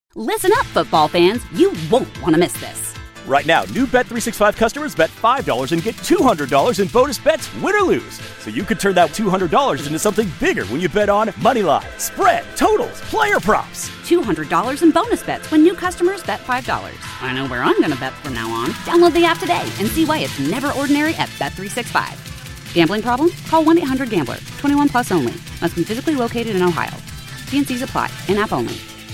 Listen up, football fans. You won't want to miss this. Right now, new Bet365 customers bet $5 and get $200 in bonus bets, win or lose. So you could turn that $200 into something bigger when you bet on Moneyline, spread, totals, player props. $200 in bonus bets when new customers bet $5. I know where I'm going to bet from now on. Download the app today and see why it's never ordinary at Bet365. Gambling problem? Call 1-800-GAMBLER. 21 plus only. Must be physically located in Ohio. T&Cs apply. In-app only.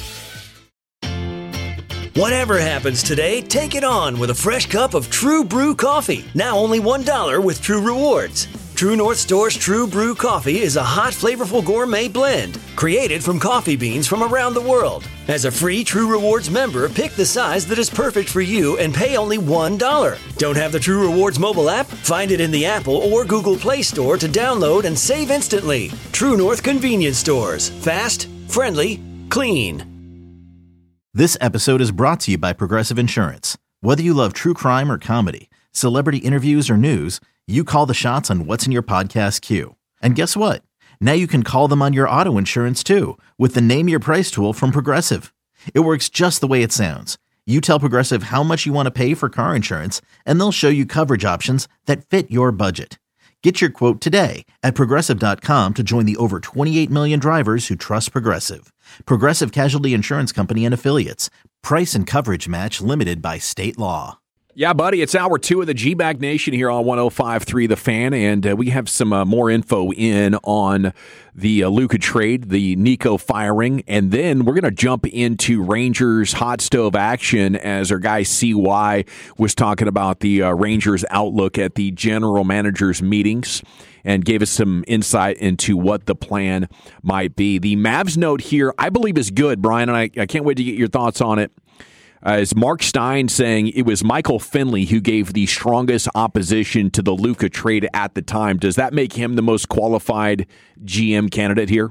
Whatever happens today, take it on with a fresh cup of True Brew coffee. Now only $1 with True Rewards. True North Store's True Brew coffee is a hot, flavorful gourmet blend created from coffee beans from around the world. As a free True Rewards member, pick the size that is perfect for you and pay only $1. Don't have the True Rewards mobile app? Find it in the Apple or Google Play Store to download and save instantly. True North Convenience Stores. Fast, friendly, clean. This episode is brought to you by Progressive Insurance. Whether you love true crime or comedy, celebrity interviews or news, you call the shots on what's in your podcast queue. And guess what? Now you can call them on your auto insurance too with the Name Your Price tool from Progressive. It works just the way it sounds. You tell Progressive how much you want to pay for car insurance, and they'll show you coverage options that fit your budget. Get your quote today at Progressive.com to join the over 28 million drivers who trust Progressive. Progressive Casualty Insurance Company and Affiliates. Price and coverage match limited by state law. Yeah, buddy, it's hour 2 of the G-Bag Nation here on 105.3 The Fan, and we have some more info in on the Luka trade, the Nico firing, and then we're going to jump into Rangers hot stove action as our guy CY was talking about the Rangers outlook at the general managers meetings and gave us some insight into what the plan might be. The Mavs note here, I believe, is good, Brian, and I can't wait to get your thoughts on it. Is Mark Stein saying it was Michael Finley who gave the strongest opposition to the Luka trade at the time. Does that make him the most qualified GM candidate here?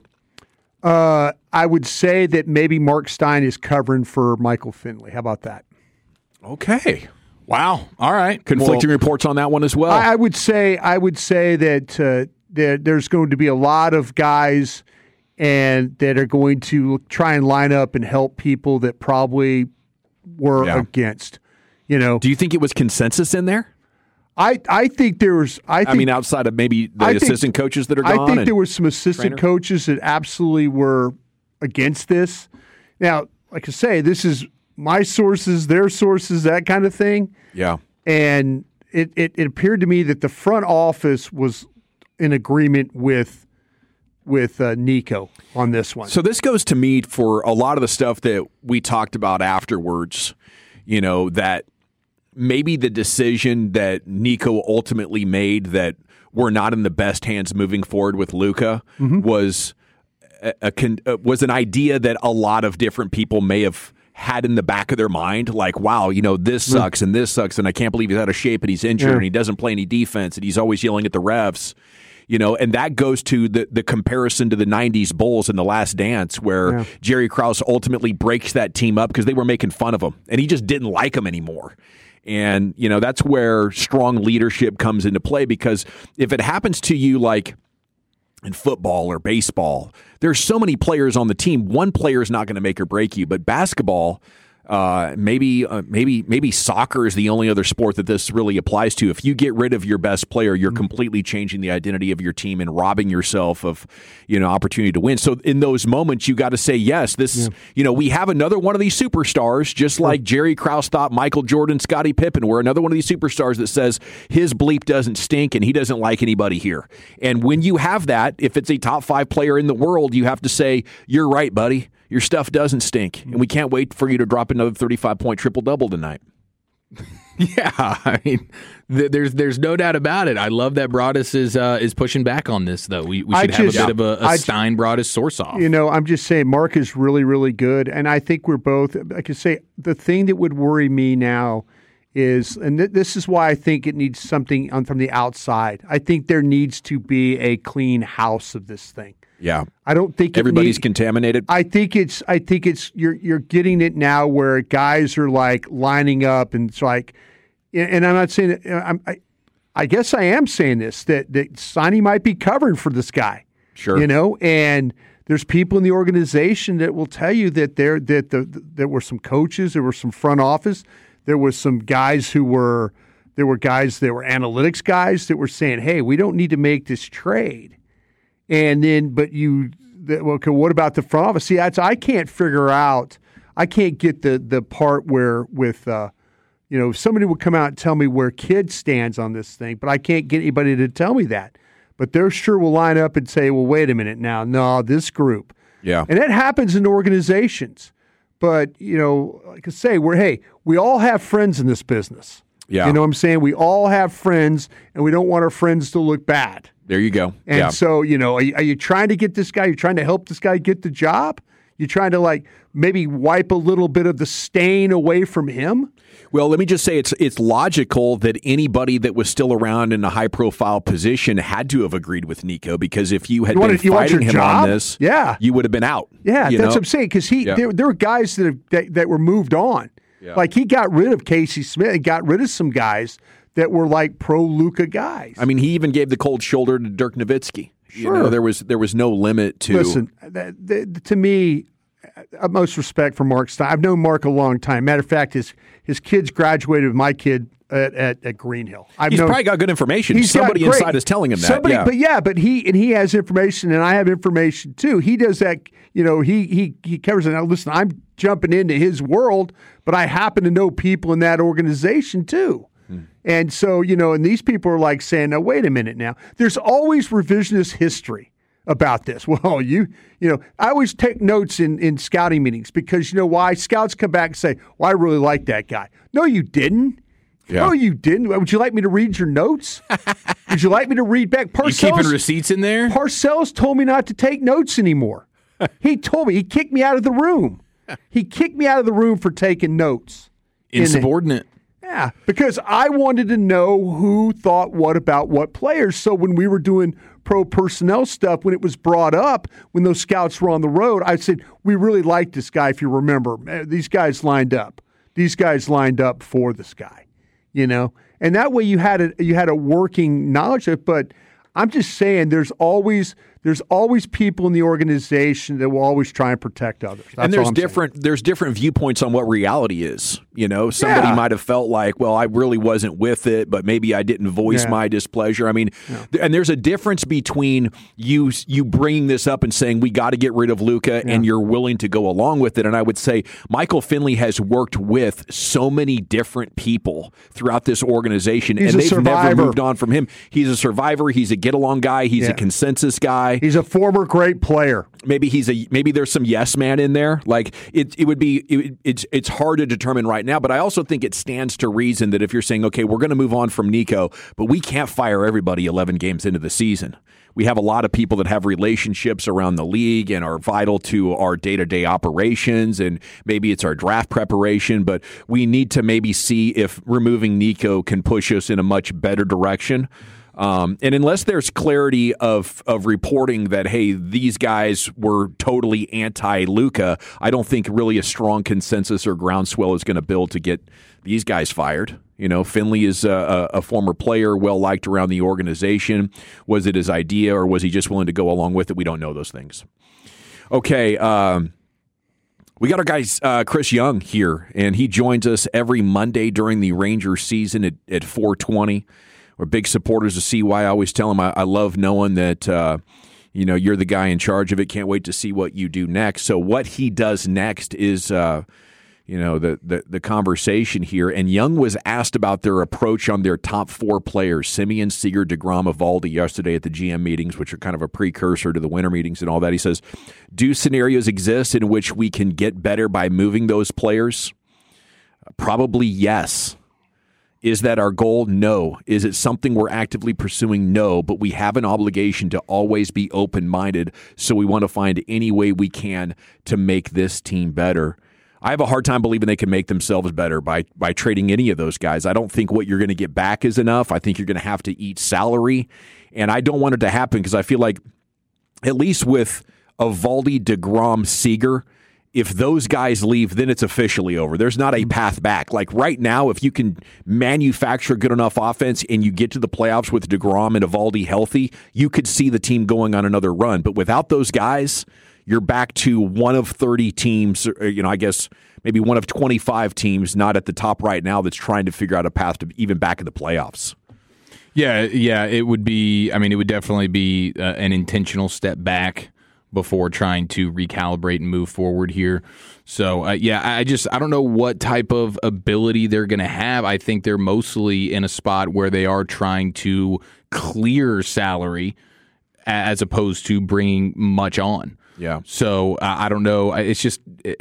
I would say that maybe Mark Stein is covering for Michael Finley. How about that? Okay. Wow. All right. Conflicting reports on that one as well. I would say that there's going to be a lot of guys and that are going to try and line up and help people that probably were against, Do you think it was consensus in there? I think there was. I mean, outside of maybe the assistant coaches that are gone. I think there were some assistant coaches that absolutely were against this. Now, like I say, this is my sources, their sources, that kind of thing. Yeah. And it appeared to me that the front office was in agreement with Nico on this one. So this goes to me for a lot of the stuff that we talked about afterwards, that maybe the decision that Nico ultimately made that we're not in the best hands moving forward with Luka was an idea that a lot of different people may have had in the back of their mind, like, wow, this sucks and this sucks, and I can't believe he's out of shape and he's injured and he doesn't play any defense and he's always yelling at the refs. And that goes to the comparison to the 90s Bulls in The Last Dance where Jerry Krause ultimately breaks that team up because they were making fun of him and he just didn't like them anymore. And, that's where strong leadership comes into play, because if it happens to you like in football or baseball, there's so many players on the team. One player is not going to make or break you, but basketball, maybe soccer is the only other sport that this really applies to. If you get rid of your best player, you're completely changing the identity of your team and robbing yourself of, opportunity to win. So in those moments, you got to say, yes, we have another one of these superstars, just like Jerry Krause thought Michael Jordan, Scottie Pippen were another one of these superstars that says his bleep doesn't stink and he doesn't like anybody here. And when you have that, if it's a top 5 player in the world, you have to say, you're right, buddy. Your stuff doesn't stink, and we can't wait for you to drop another 35-point triple-double tonight. Yeah, I mean, there's no doubt about it. I love that Broadus is pushing back on this, though. We should have a bit of a Stein-Broadus source-off. I'm just saying Mark is really, really good, and I think we're both, like I say, the thing that would worry me now is, and this is why I think it needs something from the outside. I think there needs to be a clean house of this thing. Yeah, I don't think everybody's contaminated. I think it's you're getting it now where guys are like lining up, and it's like, and I'm not saying that, I guess I am saying this that Sonny might be covered for this guy. Sure, and There's people in the organization that will tell you that there were some coaches, there were some front office, there was some guys there were analytics guys that were saying, hey, we don't need to make this trade. And then, okay, what about the front office? See, I can't figure out, I can't get the part where with, somebody would come out and tell me where Kidd stands on this thing, but I can't get anybody to tell me that. But they sure will line up and say, well, wait a minute now. No, this group. Yeah. And that happens in organizations. But, like I say, we all have friends in this business. Yeah. You know what I'm saying? We all have friends, and we don't want our friends to look bad. There you go. And so, are you trying to get this guy? You're trying to help this guy get the job? You're trying to, maybe wipe a little bit of the stain away from him? Well, let me just say it's logical that anybody that was still around in a high-profile position had to have agreed with Nico, because if you had been fighting him on this, you would have been out. Yeah, that's what I'm saying, because there were guys that were moved on. Yeah. Like, he got rid of Casey Smith and got rid of some guys that were like pro-Luka guys. I mean, he even gave the cold shoulder to Dirk Nowitzki. Sure. There was no limit to... Listen, to me, utmost respect for Mark Stein. I've known Mark a long time. Matter of fact, his kids graduated with my kid at Green Hill. He's probably got good information. Somebody inside is telling him that. But he has information, and I have information too. He does that. He covers it. Now, listen, I'm jumping into his world, but I happen to know people in that organization too. And so, and these people are like saying, "No, wait a minute now." There's always revisionist history about this. Well, I always take notes in scouting meetings, because you know why? Scouts come back and say, "Well, I really like that guy." No, you didn't. Yeah. No, you didn't. Would you like me to read your notes? Would you like me to read back? You keeping receipts in there? Parcells told me not to take notes anymore. He told me. He kicked me out of the room. He kicked me out of the room for taking notes. Insubordinate. Yeah, because I wanted to know who thought what about what players. So when we were doing pro personnel stuff, when it was brought up, when those scouts were on the road, I said, we really like this guy, if you remember. These guys lined up. These guys lined up for this guy, And that way you had a working knowledge of it. But I'm just saying there's always people in the organization that will always try and protect others. That's and there's different viewpoints on what reality is. Somebody might have felt like, well, I really wasn't with it, but maybe I didn't voice my displeasure. I mean, and there's a difference between you bringing this up and saying we got to get rid of Luka, and you're willing to go along with it. And I would say Michael Finley has worked with so many different people throughout this organization, and they've never moved on from him. He's a survivor. He's a get-along guy. He's a consensus guy. He's a former great player. Maybe there's some yes man in there. Like it's hard to determine right now, but I also think it stands to reason that if you're saying, okay, we're going to move on from Nico, but we can't fire everybody 11 games into the season. We have a lot of people that have relationships around the league and are vital to our day-to-day operations, and maybe it's our draft preparation, but we need to maybe see if removing Nico can push us in a much better direction. And unless there's clarity of reporting that, hey, these guys were totally anti-Luka, I don't think really a strong consensus or groundswell is going to build to get these guys fired. Finley is a former player, well-liked around the organization. Was it his idea, or was he just willing to go along with it? We don't know those things. Okay, we got our guy Chris Young here, and he joins us every Monday during the Rangers season at 4:20. We're big supporters of CY. I always tell him I love knowing that you're the guy in charge of it. Can't wait to see what you do next. So what he does next is the conversation here. And Young was asked about their approach on their top 4 players: Semien, Seager, DeGrom, Eovaldi, yesterday at the GM meetings, which are kind of a precursor to the winter meetings and all that. He says, do scenarios exist in which we can get better by moving those players? Probably yes. Is that our goal? No. Is it something we're actively pursuing? No. But we have an obligation to always be open-minded, so we want to find any way we can to make this team better. I have a hard time believing they can make themselves better by trading any of those guys. I don't think what you're going to get back is enough. I think you're going to have to eat salary, and I don't want it to happen because I feel like, at least with Eovaldi, DeGrom, Seager, if those guys leave, then it's officially over. There's not a path back. Like right now, if you can manufacture good enough offense and you get to the playoffs with DeGrom and Eovaldi healthy, you could see the team going on another run. But without those guys, you're back to one of 30 teams, I guess maybe one of 25 teams not at the top right now that's trying to figure out a path to even back in the playoffs. Yeah, it would be, it would definitely be an intentional step back before trying to recalibrate and move forward here. So, I don't know what type of ability they're going to have. I think they're mostly in a spot where they are trying to clear salary as opposed to bringing much on. Yeah. So, I don't know. It's just,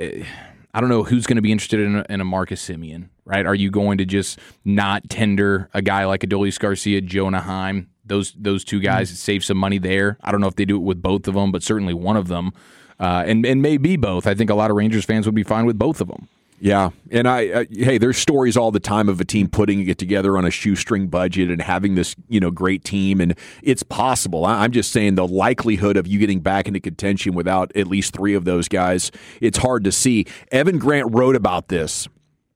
I don't know who's going to be interested in a Marcus Semien, right? Are you going to just not tender a guy like Adolis Garcia, Jonah Heim? Those two guys save some money there. I don't know if they do it with both of them, but certainly one of them, and maybe both. I think a lot of Rangers fans would be fine with both of them. Yeah, and hey, there's stories all the time of a team putting it together on a shoestring budget and having this, great team, and it's possible. I'm just saying the likelihood of you getting back into contention without at least three of those guys, it's hard to see. Evan Grant wrote about this,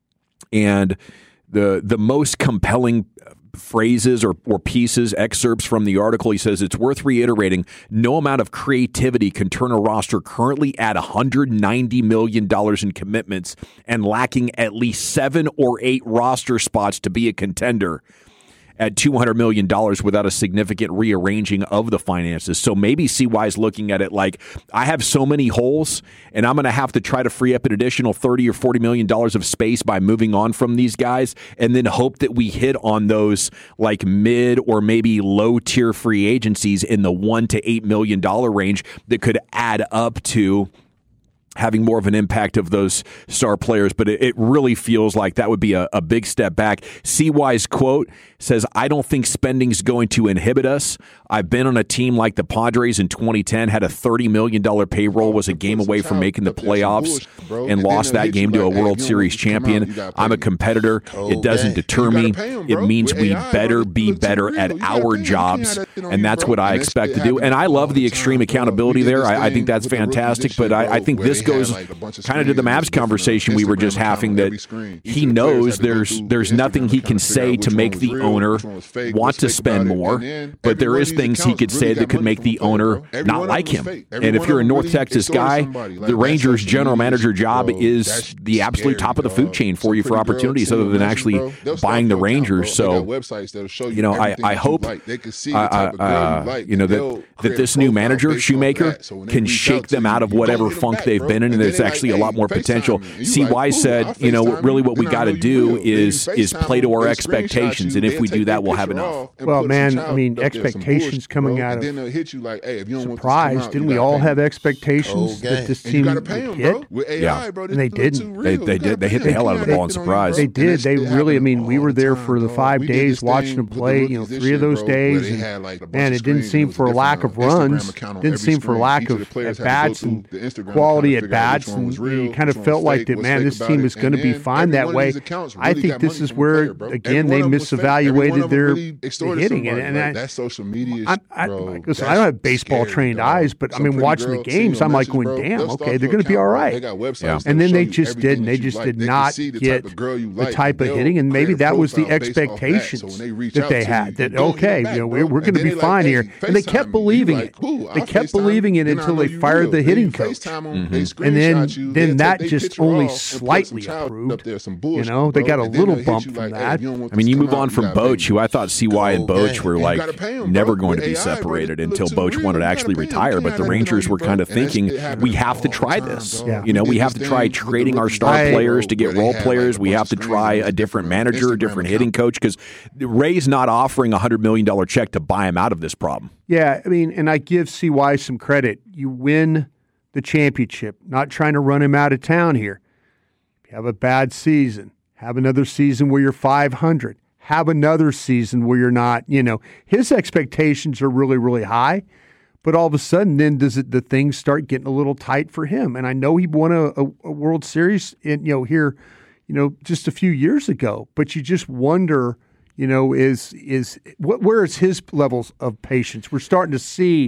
and the most compelling phrases or pieces, excerpts from the article, he says, it's worth reiterating, no amount of creativity can turn a roster currently at $190 million in commitments and lacking at least 7 or 8 roster spots to be a contender at $200 million without a significant rearranging of the finances. So maybe CY's looking at it like, I have so many holes, and I'm going to have to try to free up an additional $30 or $40 million of space by moving on from these guys, and then hope that we hit on those like mid or maybe low-tier free agencies in the $1 to $8 million range that could add up to having more of an impact of those star players, but it really feels like that would be a big step back. CY's quote says, I don't think spending's going to inhibit us. I've been on a team like the Padres in 2010, had a $30 million payroll, was a game away from making the playoffs, and lost that game to a World Series champion. I'm a competitor. It doesn't deter me. It means we better be better at our jobs, and that's what I expect to do. And I love the extreme accountability there. I think that's fantastic, but I think this goes kind of to the Mavs conversation we were just having, that he knows there's nothing he can say to make the owner want to spend more, but there is things he could say that could make the owner not like him. And if you're a North Texas guy, the Rangers general manager job is the absolute top of the food chain for you for opportunities other than actually buying the Rangers. So, I hope that this new manager, Shoemaker, can shake them out of whatever funk they've been in, and there's actually a lot more potential. CY said, really what we got to do is play to our expectations, and if we do that, we'll have enough. Well, man, expectations coming out of surprise. Didn't we all have expectations that this team would hit? Yeah, and they didn't. They did. They hit the hell out of the ball in surprise. They did. They really. We were there for the 5 days watching them play. 3 of those days, and it didn't seem for a lack of runs. Didn't seem for lack of at bats and quality at bats, and you kind of felt like that. Man, this team is going to be fine that way. I think this is where again they misevaluated their hitting, and that's social media. Listen, I don't have baseball trained eyes, but watching the games, I'm like going, damn, okay, they're going to be all right. Yeah. And then they just didn't. They just did not get the type of hitting, and maybe that was the expectations that they had. That okay, we're going to be fine here, and they kept believing it. They kept believing it until they fired the hitting coach, and then that just only slightly improved. They got a little bump from that. You move on from Boch, who I thought CY and Boch were like never going to be separated until Boch wanted to actually retire. But the Rangers were kind of thinking, we have to try this. Yeah. We have to try trading our star players to get role players. We have to try a different manager, a different hitting coach, because Ray's not offering a $100 million check to buy him out of this problem. Yeah, and I give CY some credit. You win the championship, not trying to run him out of town here. If you have a bad season, have another season where you're 500. Have another season where you're not, his expectations are really, really high, but all of a sudden then the things start getting a little tight for him. And I know he won a World Series here, just a few years ago, but you just wonder, where is his levels of patience? We're starting to see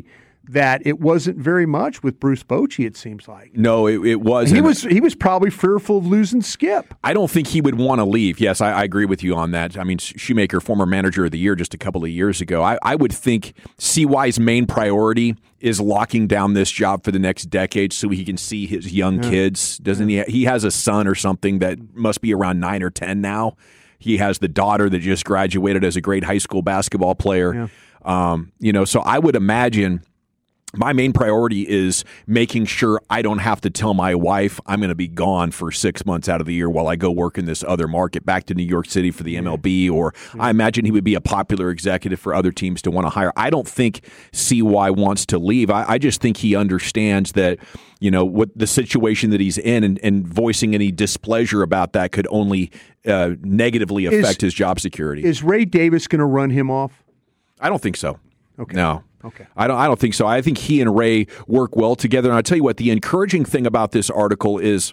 that it wasn't very much with Bruce Bochy, it seems like. No, it wasn't. He was probably fearful of losing Skip. I don't think he would want to leave. Yes, I agree with you on that. I mean, Shoemaker, former manager of the year just a couple of years ago. I would think CY's main priority is locking down this job for the next decade so he can see his young kids. Doesn't he? He has a son or something that must be around 9 or 10 now. He has the daughter that just graduated as a great high school basketball player. Yeah. So I would imagine my main priority is making sure I don't have to tell my wife I'm going to be gone for 6 months out of the year while I go work in this other market back to New York City for the MLB, or I imagine he would be a popular executive for other teams to want to hire. I don't think CY wants to leave. I just think he understands that, what the situation that he's in and voicing any displeasure about that could only negatively affect his job security. Is Ray Davis going to run him off? I don't think so. Okay. No. Okay. I don't think so. I think he and Ray work well together. And I'll tell you what, the encouraging thing about this article is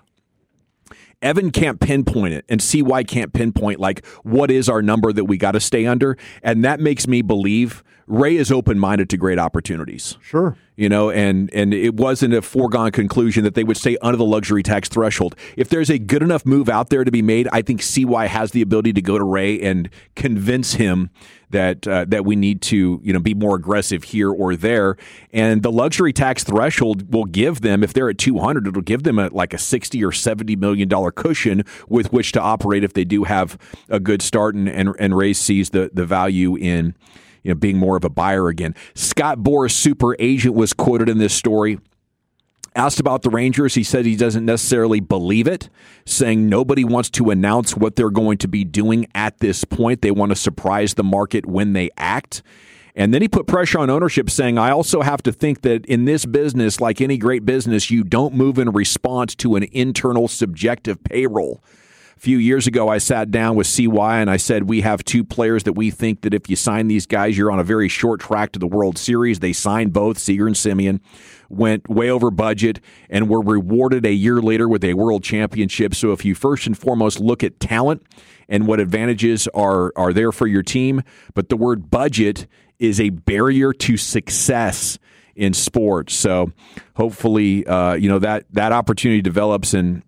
Evan can't pinpoint it and CY can't pinpoint, like, what is our number that we got to stay under. And that makes me believe Ray is open-minded to great opportunities. Sure. And it wasn't a foregone conclusion that they would stay under the luxury tax threshold. If there's a good enough move out there to be made, I think CY has the ability to go to Ray and convince him that we need to be more aggressive here or there. And the luxury tax threshold will give them, if they're at 200, it'll give them like a $60 or $70 million cushion with which to operate if they do have a good start and Ray sees the value in being more of a buyer again. Scott Boras, super agent, was quoted in this story. Asked about the Rangers, he said he doesn't necessarily believe it, saying nobody wants to announce what they're going to be doing at this point. They want to surprise the market when they act. And then he put pressure on ownership, saying, I also have to think that in this business, like any great business, you don't move in response to an internal subjective payroll. A few years ago, I sat down with CY and I said, we have two players that we think that if you sign these guys, you're on a very short track to the World Series. They signed both, Seager and Semien, went way over budget, and were rewarded a year later with a World Championship. So if you first and foremost look at talent and what advantages are there for your team, but the word budget is a barrier to success in sports. So hopefully, that opportunity develops, and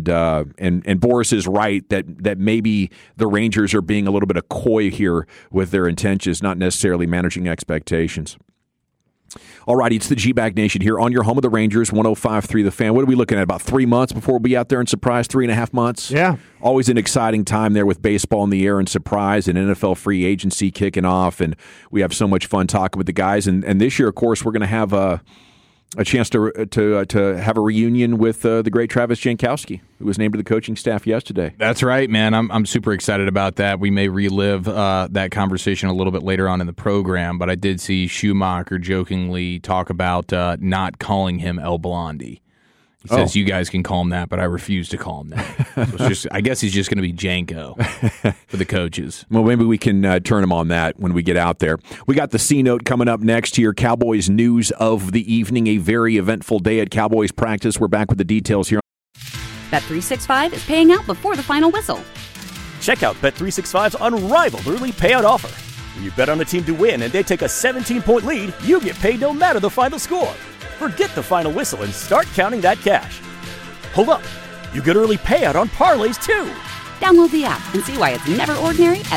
Boras is right that maybe the Rangers are being a little bit of coy here with their intentions, not necessarily managing expectations. All righty, it's the G-Bag Nation here on your home of the Rangers, 105.3 The Fan. What are we looking at, about 3 months before we'll be out there in Surprise, 3.5 months? Yeah. Always an exciting time there with baseball in the air and Surprise and NFL free agency kicking off, and we have so much fun talking with the guys. And this year, of course, we're going to have a chance to have a reunion with the great Travis Jankowski, who was named to the coaching staff yesterday. That's right, man. I'm super excited about that. We may relive that conversation a little bit later on in the program, but I did see Schumacher jokingly talk about not calling him El Blondie. He says you guys can call him that, but I refuse to call him that. So I guess he's just going to be Janko for the coaches. Well, maybe we can turn him on that when we get out there. We got the C-Note coming up next here. Cowboys news of the evening, a very eventful day at Cowboys practice. We're back with the details here. Bet365 is paying out before the final whistle. Check out Bet365's unrivaled early payout offer. When you bet on a team to win and they take a 17-point lead, you get paid no matter the final score. Forget the final whistle and start counting that cash. Hold up. You get early payout on parlays, too. Download the app and see why it's never ordinary at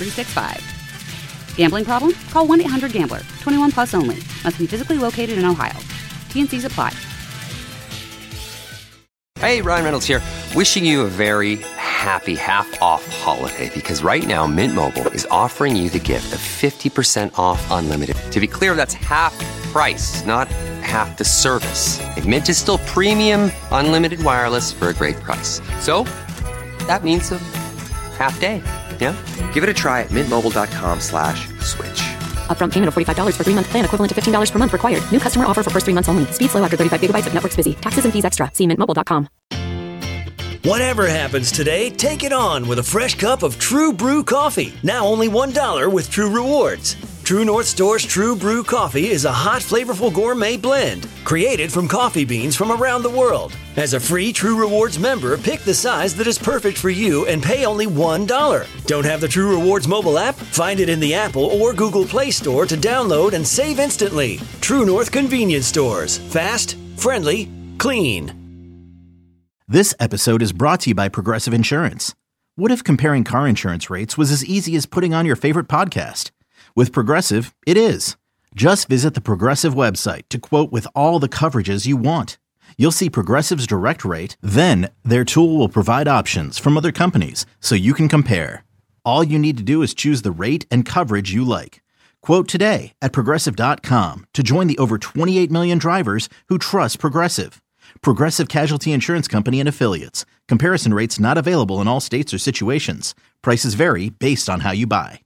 Bet365. Gambling problem? Call 1-800-GAMBLER. 21 plus only. Must be physically located in Ohio. T&Cs apply. Hey, Ryan Reynolds here. Wishing you a very happy half-off holiday, because right now Mint Mobile is offering you the gift of 50% off unlimited. To be clear, that's half price, not half the service. And Mint is still premium unlimited wireless for a great price. So that means a half day. Yeah? Give it a try at mintmobile.com/switch. Upfront payment of $45 for 3-month plan, equivalent to $15 per month required. New customer offer for first 3 months only. Speed slow after 35 gigabytes if network's busy. Taxes and fees extra. See mintmobile.com. Whatever happens today, take it on with a fresh cup of True Brew coffee. Now only $1 with True Rewards. True North Store's True Brew Coffee is a hot, flavorful gourmet blend created from coffee beans from around the world. As a free True Rewards member, pick the size that is perfect for you and pay only $1. Don't have the True Rewards mobile app? Find it in the Apple or Google Play Store to download and save instantly. True North Convenience Stores. Fast, friendly, clean. This episode is brought to you by Progressive Insurance. What if comparing car insurance rates was as easy as putting on your favorite podcast? With Progressive, it is. Just visit the Progressive website to quote with all the coverages you want. You'll see Progressive's direct rate, then their tool will provide options from other companies so you can compare. All you need to do is choose the rate and coverage you like. Quote today at Progressive.com to join the over 28 million drivers who trust Progressive. Progressive Casualty Insurance Company and Affiliates. Comparison rates not available in all states or situations. Prices vary based on how you buy.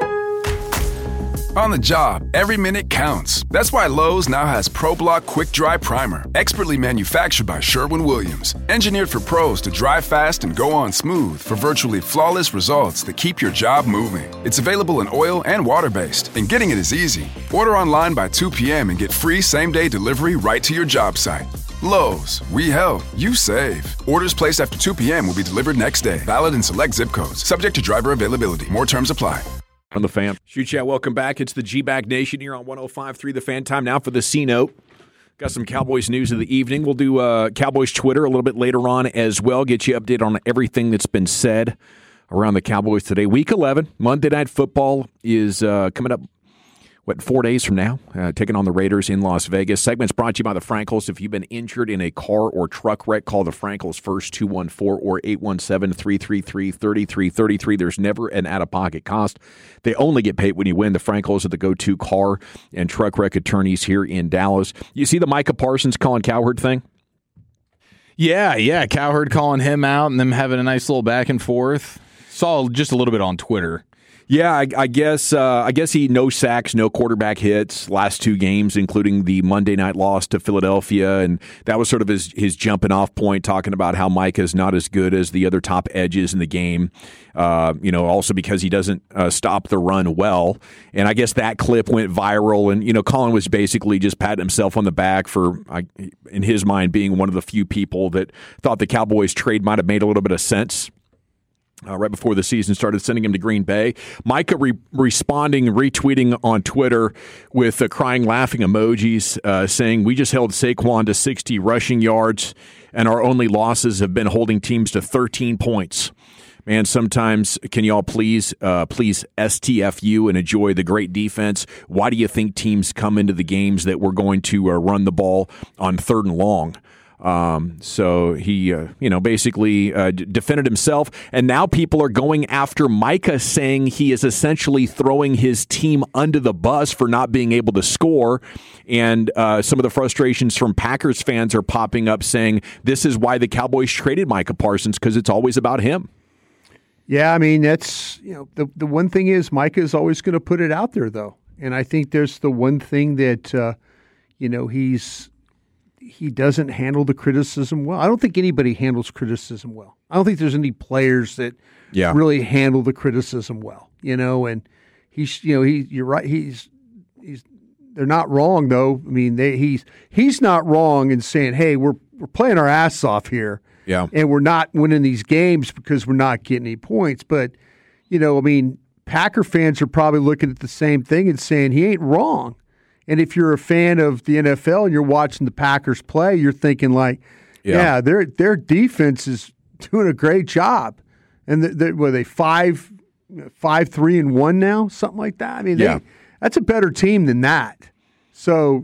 On the job, every minute counts. That's why Lowe's now has ProBlock Quick Dry Primer, expertly manufactured by Sherwin-Williams. Engineered for pros to dry fast and go on smooth for virtually flawless results that keep your job moving. It's available in oil and water-based, and getting it is easy. Order online by 2 p.m. and get free same-day delivery right to your job site. Lowe's, we help, you save. Orders placed after 2 p.m. will be delivered next day. Valid in select zip codes. Subject to driver availability. More terms apply. On the Fan. Shoot Chat, welcome back. It's the G-Bag Nation here on 105.3 The Fan. Time now for the C-Note. Got some Cowboys news of the evening. We'll do Cowboys Twitter a little bit later on as well. Get you updated on everything that's been said around the Cowboys today. Week 11, Monday Night Football is coming up, 4 days from now, taking on the Raiders in Las Vegas. Segment's brought to you by the Frankels. If you've been injured in a car or truck wreck, call the Frankels first, 214 or 817-333-3333. There's never an out-of-pocket cost. They only get paid when you win. The Frankels are the go-to car and truck wreck attorneys here in Dallas. You see the Micah Parsons Colin Cowherd thing? Yeah. Cowherd calling him out and them having a nice little back and forth. Saw just a little bit on Twitter. Yeah, I guess he no sacks, no quarterback hits last two games, including the Monday night loss to Philadelphia, and that was sort of his jumping off point, talking about how Micah's not as good as the other top edges in the game. Also because he doesn't stop the run well, and I guess that clip went viral, and Colin was basically just patting himself on the back for, in his mind, being one of the few people that thought the Cowboys trade might have made a little bit of sense. Right before the season started, sending him to Green Bay. Micah retweeting on Twitter with crying, laughing emojis, saying, "We just held Saquon to 60 rushing yards, and our only losses have been holding teams to 13 points. Man, sometimes can y'all please STFU and enjoy the great defense? Why do you think teams come into the games that we're going to run the ball on 3rd and long?" So he, basically defended himself, and now people are going after Micah, saying he is essentially throwing his team under the bus for not being able to score. And some of the frustrations from Packers fans are popping up, saying this is why the Cowboys traded Micah Parsons, because it's always about him. Yeah, I mean, that's, the one thing is Micah is always going to put it out there, though. And I think there's the one thing that, he doesn't handle the criticism well. I don't think anybody handles criticism well. I don't think there's any players that really handle the criticism well, and you're right. They're not wrong though. I mean, he's not wrong in saying, "Hey, we're playing our ass off here." Yeah. And we're not winning these games because we're not getting any points. But, Packer fans are probably looking at the same thing and saying he ain't wrong. And if you're a fan of the NFL and you're watching the Packers play, you're thinking like, their defense is doing a great job. And were they 5-3-1 now, something like that? I mean, that's a better team than that. So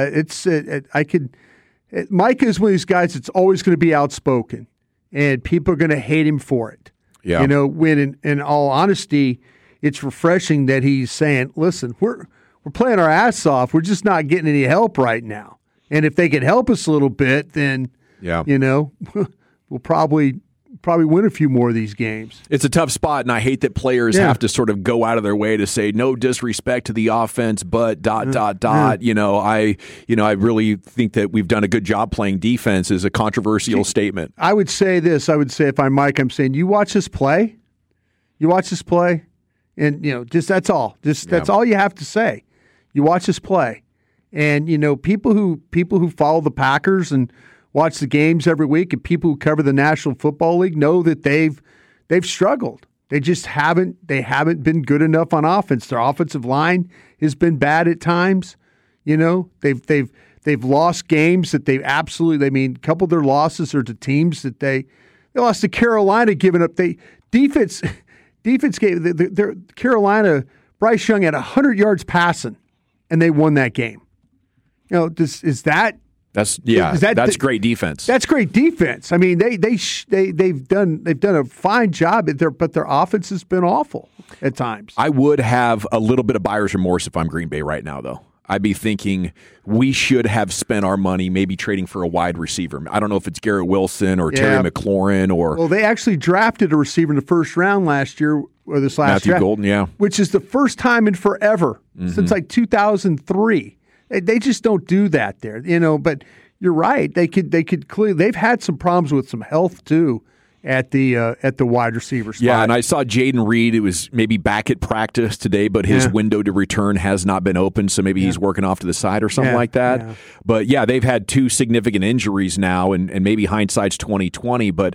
Mike is one of these guys that's always going to be outspoken, and people are going to hate him for it. Yeah. When in all honesty, it's refreshing that he's saying, "Listen, we're playing our ass off. We're just not getting any help right now. And if they could help us a little bit, then we'll probably win a few more of these games." It's a tough spot, and I hate that players have to sort of go out of their way to say no disrespect to the offense, but ... I really think that we've done a good job playing defense is a controversial statement. I would say this. I would say if I'm Mike, I'm saying you watch us play. And, just that's all. That's all you have to say. You watch us play. And, people who follow the Packers and watch the games every week and people who cover the National Football League know that they've struggled. They just haven't been good enough on offense. Their offensive line has been bad at times. They've lost games that they absolutely. I mean, a couple of their losses are to teams that they lost to Carolina, giving up. Defense gave their Carolina. Bryce Young had 100 yards passing, and they won that game. Is that? That's great defense. That's great defense. I mean, they've done a fine job, but their offense has been awful at times. I would have a little bit of buyer's remorse if I'm Green Bay right now, though. I'd be thinking we should have spent our money maybe trading for a wide receiver. I don't know if it's Garrett Wilson or Terry McLaurin or. Well, they actually drafted a receiver in the first round last year or this last Matthew draft, Golden, which is the first time in forever since like 2003. They just don't do that there, But you're right. They could clearly. They've had some problems with some health too at the wide receiver spot. Yeah, and I saw Jaden Reed. It was maybe back at practice today, but his window to return has not been open, so maybe he's working off to the side or something like that. Yeah. But they've had two significant injuries now, and maybe hindsight's 20/20. But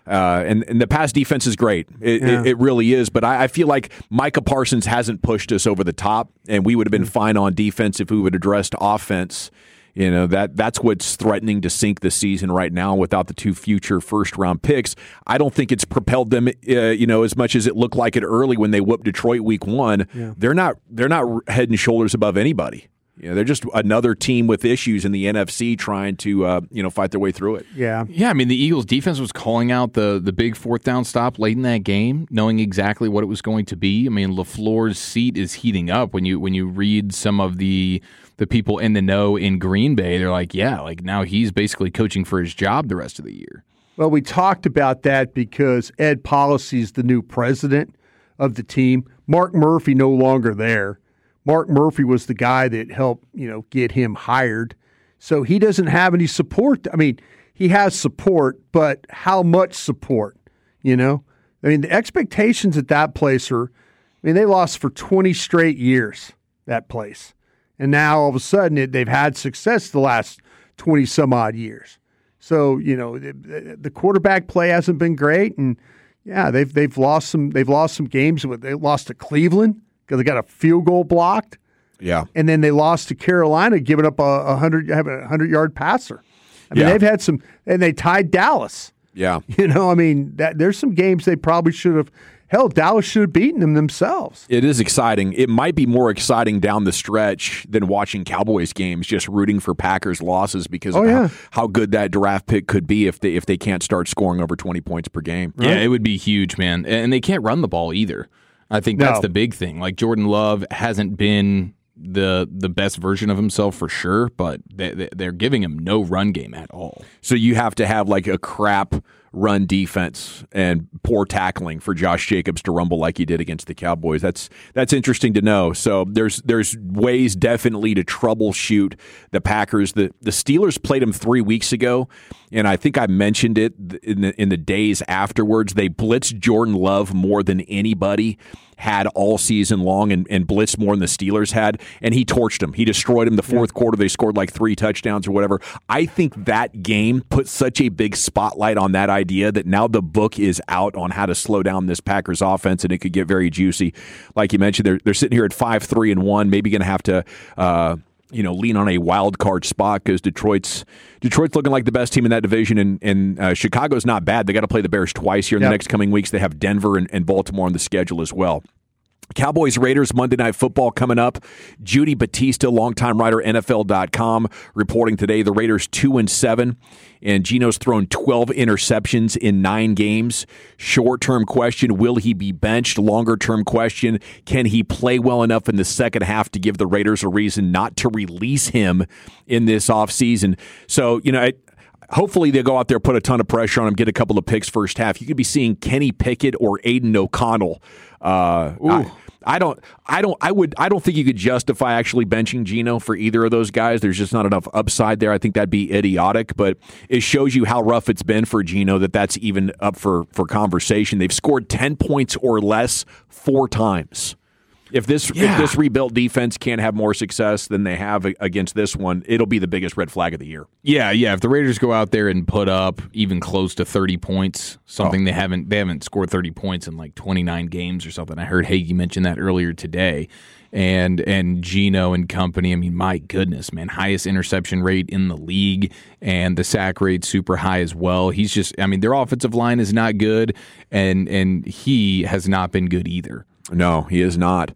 and the pass defense is great. It really is. But I feel like Micah Parsons hasn't pushed us over the top, and we would have been fine on defense if we would have addressed offense. That's what's threatening to sink the season right now without the two future first-round picks. I don't think it's propelled them, as much as it looked like it early when they whooped Detroit week 1. Yeah. They're not head and shoulders above anybody. They're just another team with issues in the NFC trying to, fight their way through it. Yeah. Yeah, I mean, the Eagles' defense was calling out the big fourth down stop late in that game, knowing exactly what it was going to be. I mean, LaFleur's seat is heating up when you read some of the people in the know in Green Bay. They're like, now he's basically coaching for his job the rest of the year. Well, we talked about that because Ed Policy's the new president of the team. Mark Murphy no longer there. Mark Murphy was the guy that helped, get him hired. So he doesn't have any support. I mean, he has support, but how much support, I mean, the expectations at that place they lost for 20 straight years, that place. And now all of a sudden they've had success the last 20 some odd years. So, the quarterback play hasn't been great. And they've lost some games. They lost to Cleveland because they got a field goal blocked. Yeah. And then they lost to Carolina, giving up a 100-yard passer. I mean, they've had some, and they tied Dallas. Yeah. There's some games they probably should have. Hell, Dallas should have beaten them themselves. It is exciting. It might be more exciting down the stretch than watching Cowboys games, just rooting for Packers losses because of how good that draft pick could be if they can't start scoring over 20 points per game. Right? Yeah, it would be huge, man. And they can't run the ball either. I think that's the big thing. Like Jordan Love hasn't been the best version of himself for sure, but they're giving him no run game at all. So you have to have like a crap run defense and poor tackling for Josh Jacobs to rumble like he did against the Cowboys. That's interesting to know. So there's ways definitely to troubleshoot the Packers. The Steelers played them 3 weeks ago, and I think I mentioned it in the days afterwards. They blitzed Jordan Love more than anybody had all season long and blitzed more than the Steelers had, and he torched them. He destroyed them. The fourth quarter, they scored like 3 touchdowns or whatever. I think that game put such a big spotlight on that idea that now the book is out on how to slow down this Packers offense, and it could get very juicy. Like you mentioned, they're sitting here at 5-3-1, maybe going to have to lean on a wild card spot because Detroit's looking like the best team in that division, and Chicago's not bad. They got to play the Bears twice here in the next coming weeks. They have Denver and Baltimore on the schedule as well. Cowboys-Raiders Monday Night Football coming up. Judy Batista, longtime writer, NFL.com, reporting today the Raiders 2-7, and Geno's thrown 12 interceptions in 9 games. Short-term question, will he be benched? Longer-term question, can he play well enough in the second half to give the Raiders a reason not to release him in this offseason? So, hopefully they go out there, put a ton of pressure on him, get a couple of picks first half. You could be seeing Kenny Pickett or Aiden O'Connell. I don't think you could justify actually benching Geno for either of those guys. There's just not enough upside there. I think that'd be idiotic, but it shows you how rough it's been for Geno that's even up for conversation. They've scored 10 points or less 4 times. If this rebuilt defense can't have more success than they have against this one, it'll be the biggest red flag of the year. Yeah. If the Raiders go out there and put up even close to 30 points, they haven't scored 30 points in like 29 games or something. I heard Hagee mention that earlier today. And Geno and company, I mean, my goodness, man, highest interception rate in the league, and the sack rate super high as well. He's just, I mean, their offensive line is not good, and he has not been good either. No, he is not.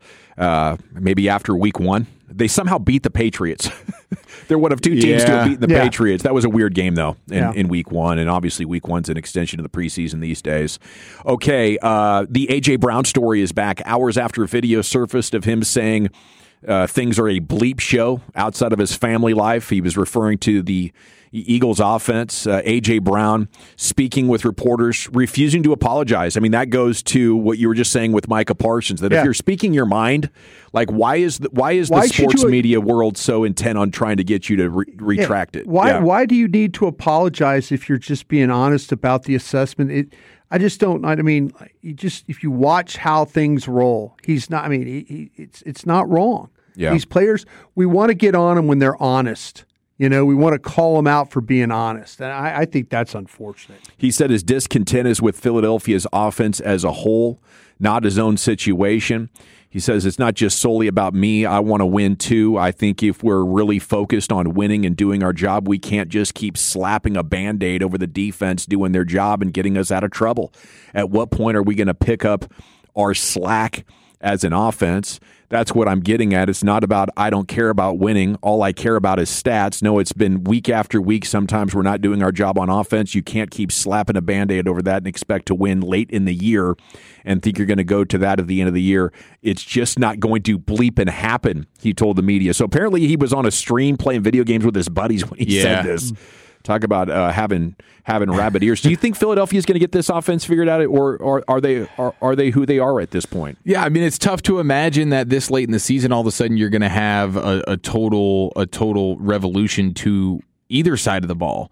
Maybe after week 1. They somehow beat the Patriots. They're one of 2 teams to have beaten the Patriots. That was a weird game, though, in week 1. And obviously, week 1's an extension of the preseason these days. Okay, the A.J. Brown story is back hours after a video surfaced of him saying things are a bleep show outside of his family life. He was referring to the Eagles offense. A.J. Brown speaking with reporters, refusing to apologize. I mean, that goes to what you were just saying with Micah Parsons, that if you're speaking your mind, like why is the sports media world so intent on trying to get you to retract it? Why do you need to apologize if you're just being honest about the assessment? I just don't. I mean, if you watch how things roll, he's not. I mean, it's not wrong. Yeah. These players, we want to get on them when they're honest. You know, we want to call them out for being honest. And I think that's unfortunate. He said his discontent is with Philadelphia's offense as a whole, not his own situation. He says it's not just solely about me. I want to win too. I think if we're really focused on winning and doing our job, we can't just keep slapping a Band-Aid over the defense doing their job and getting us out of trouble. At what point are we going to pick up our slack as an offense? That's what I'm getting at. It's not about I don't care about winning. All I care about is stats. No, it's been week after week. Sometimes we're not doing our job on offense. You can't keep slapping a Band-Aid over that and expect to win late in the year and think you're going to go to that at the end of the year. It's just not going to bleep and happen, he told the media. So apparently he was on a stream playing video games with his buddies when he said this. Talk about having rabbit ears. Do you think Philadelphia is going to get this offense figured out, or are they who they are at this point? Yeah, I mean, it's tough to imagine that this late in the season, all of a sudden, you're going to have a total revolution to either side of the ball,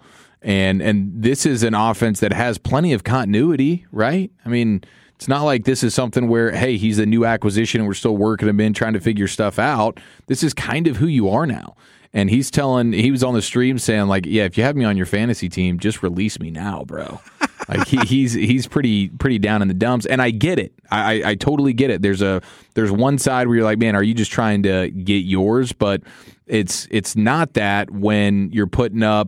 and this is an offense that has plenty of continuity, right? I mean, it's not like this is something where, hey, he's a new acquisition and we're still working him in, trying to figure stuff out. This is kind of who you are now. And he was on the stream saying, like, yeah, if you have me on your fantasy team, just release me now, bro. Like he's pretty down in the dumps, and I get it. I totally get it. There's one side where you're like, man, are you just trying to get yours? But it's not that when you're putting up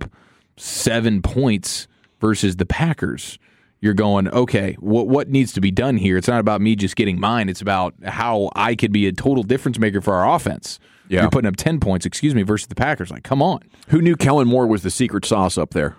7 points versus the Packers. You're going, okay, what needs to be done here? It's not about me just getting mine. It's about how I could be a total difference maker for our offense. Yeah. You're putting up 10 points, versus the Packers. Like, come on. Who knew Kellen Moore was the secret sauce up there?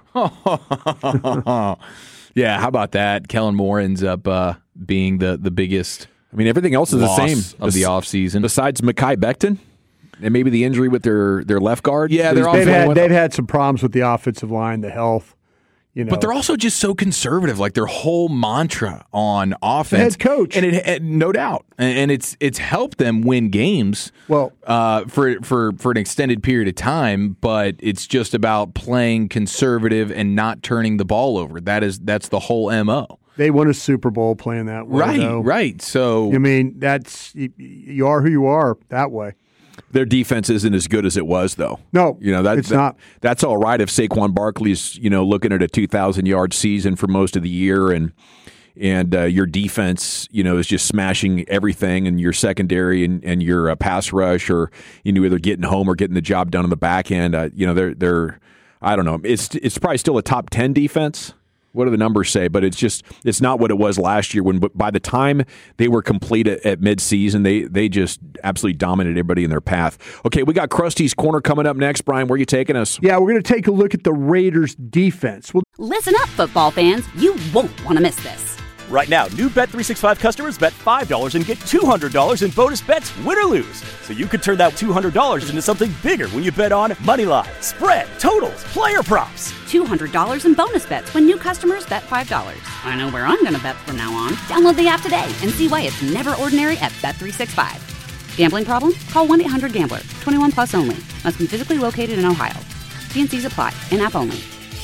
Yeah, how about that? Kellen Moore ends up being the biggest. I mean, everything else is the same of the offseason. Besides Mekhi Becton and maybe the injury with their left guard. Yeah, they've had some problems with the offensive line, the health. You know. But they're also just so conservative. Like their whole mantra on offense, the head coach, and it no doubt, and it's helped them win games. Well, for an extended period of time, but it's just about playing conservative and not turning the ball over. That's the whole MO. They won a Super Bowl playing that way. Right. So I mean, you are who you are that way. Their defense isn't as good as it was, though. No, it's not. That's all right if Saquon Barkley's looking at a 2,000-yard season for most of the year, and your defense is just smashing everything, and your secondary and your pass rush, or either getting home or getting the job done on the back end. They're I don't know. It's probably still a top 10 defense. What do the numbers say? But it's not what it was last year when by the time they were complete at midseason, they just absolutely dominated everybody in their path. Okay, we got Krusty's Corner coming up next. Brian, where are you taking us? Yeah, we're going to take a look at the Raiders' defense. Listen up, football fans. You won't want to miss this. Right now, new Bet365 customers bet $5 and get $200 in bonus bets, win or lose. So you could turn that $200 into something bigger when you bet on moneyline, spread, totals, player props. $200 in bonus bets when new customers bet $5. I know where I'm going to bet from now on. Download the app today and see why it's never ordinary at Bet365. Gambling problem? Call 1-800-GAMBLER. 21 plus only. Must be physically located in Ohio. T&Cs apply. In-app only.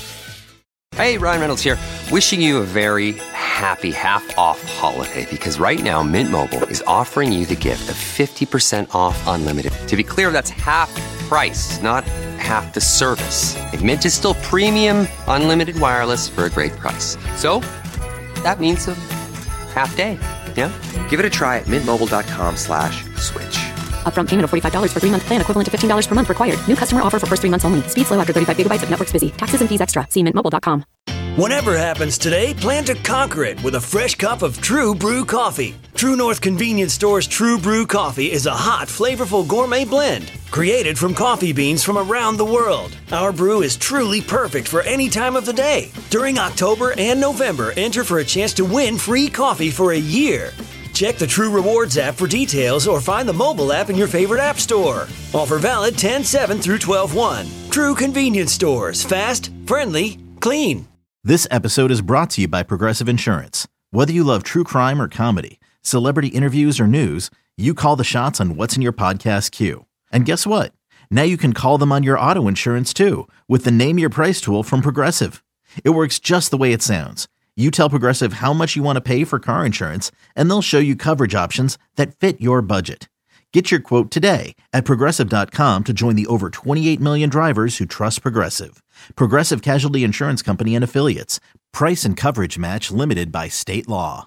Hey, Ryan Reynolds here. Wishing you a very happy half-off holiday because right now Mint Mobile is offering you the gift of 50% off unlimited. To be clear, that's half price, not half the service. And Mint is still premium unlimited wireless for a great price. So that means a half day. Yeah? Give it a try at mintmobile.com/switch. Upfront payment of $45 for 3-month plan equivalent to $15 per month required. New customer offer for first 3 months only. Speed slow after 35 gigabytes if network's busy. Taxes and fees extra. See mintmobile.com. Whatever happens today, plan to conquer it with a fresh cup of True Brew coffee. True North Convenience Store's True Brew coffee is a hot, flavorful gourmet blend created from coffee beans from around the world. Our brew is truly perfect for any time of the day. During October and November, enter for a chance to win free coffee for a year. Check the True Rewards app for details or find the mobile app in your favorite app store. Offer valid 10/7 through 12/1. True Convenience Stores. Fast, friendly, clean. This episode is brought to you by Progressive Insurance. Whether you love true crime or comedy, celebrity interviews or news, you call the shots on what's in your podcast queue. And guess what? Now you can call them on your auto insurance too with the Name Your Price tool from Progressive. It works just the way it sounds. You tell Progressive how much you want to pay for car insurance, and they'll show you coverage options that fit your budget. Get your quote today at Progressive.com to join the over 28 million drivers who trust Progressive. Progressive Casualty Insurance Company and Affiliates. Price and coverage match limited by state law.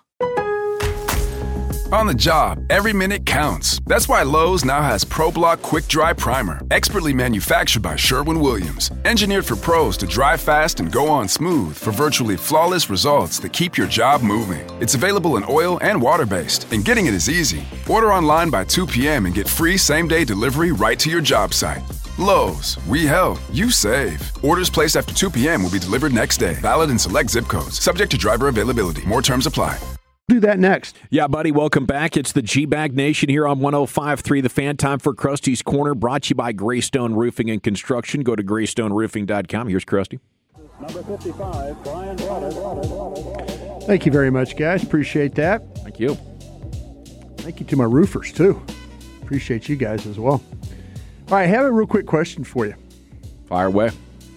On the job, every minute counts. That's why Lowe's now has ProBlock Quick Dry Primer, expertly manufactured by Sherwin-Williams. Engineered for pros to dry fast and go on smooth for virtually flawless results that keep your job moving. It's available in oil and water-based, and getting it is easy. Order online by 2 p.m. and get free same-day delivery right to your job site. Lowe's, we help, you save. Orders placed after 2 p.m. will be delivered next day. Valid in select zip codes. Subject to driver availability. More terms apply. Do that next. Yeah, buddy, welcome back. It's the G-Bag Nation here on 105.3 The Fan. Time for Krusty's Corner, brought to you by Greystone Roofing and Construction. Go to greystoneroofing.com. Here's Krusty. Number 55, Brian Waters. Thank you very much, guys. Appreciate that. Thank you. Thank you to my roofers, too. Appreciate you guys as well. All right, I have a real quick question for you. Fire away.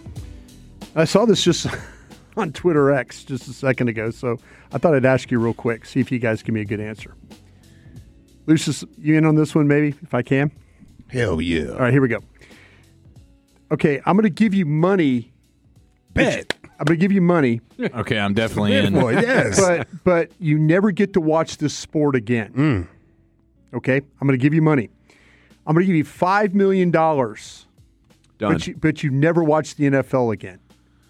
I saw this just on Twitter X just a second ago, so I thought I'd ask you real quick, see if you guys give me a good answer. Lucius, you in on this one maybe, if I can? Hell yeah. All right, here we go. Okay, I'm going to give you money. Bet. I'm going to give you money. Okay, I'm definitely in. Boy, yes. But you never get to watch this sport again. Okay, I'm going to give you money. I'm going to give you $5 million. Done. But you never watch the NFL again.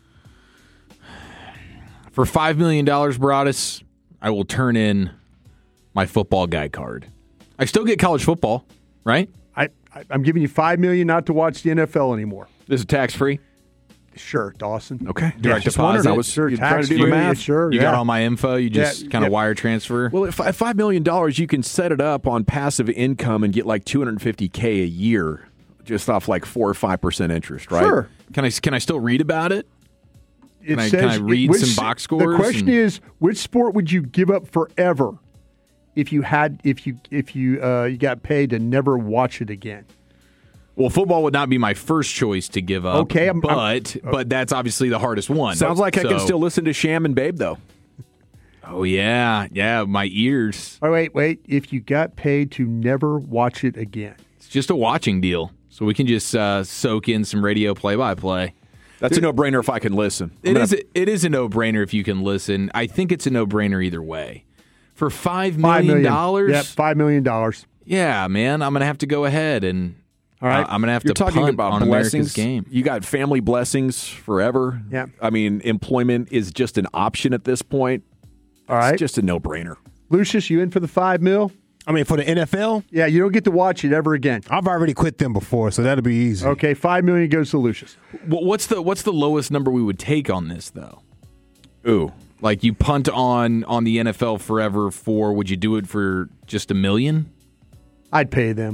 For $5 million, Broadus, I will turn in my football guy card. I still get college football, right? I'm giving you $5 million not to watch the NFL anymore. This is tax-free? Sure, Dawson. Okay. Direct deposit. I was sure, trying to do the math. Sure, You got all my info. You just kind of wire transfer. Well, at $5 million, you can set it up on passive income and get like $250K a year just off like 4 or 5% interest, right? Sure. Can I still read about it? Can I read which, some box scores? The question is, which sport would you give up forever if you got paid to never watch it again? Well, football would not be my first choice to give up. Okay, but that's obviously the hardest one. Sounds like I can still listen to Sham and Babe, though. Oh, yeah, my ears. Oh, wait. If you got paid to never watch it again. It's just a watching deal, so we can just soak in some radio play-by-play. That's a no-brainer if I can listen. It is a no-brainer if you can listen. I think it's a no-brainer either way. For $5 million? Yep, $5 million. Yeah, man, I'm going to have to go ahead and all right. I'm going to have You're to talking punt about on blessings. America's game. You got family blessings forever. Yeah. I mean, employment is just an option at this point. All right. It's just a no-brainer. Lucius, you in for the $5 million? I mean, for the NFL? Yeah, you don't get to watch it ever again. I've already quit them before, so that'll be easy. Okay, $5 million goes to Lucius. What's the lowest number we would take on this, though? Ooh. Like you punt on the NFL forever for, would you do it for just $1 million? I'd pay them.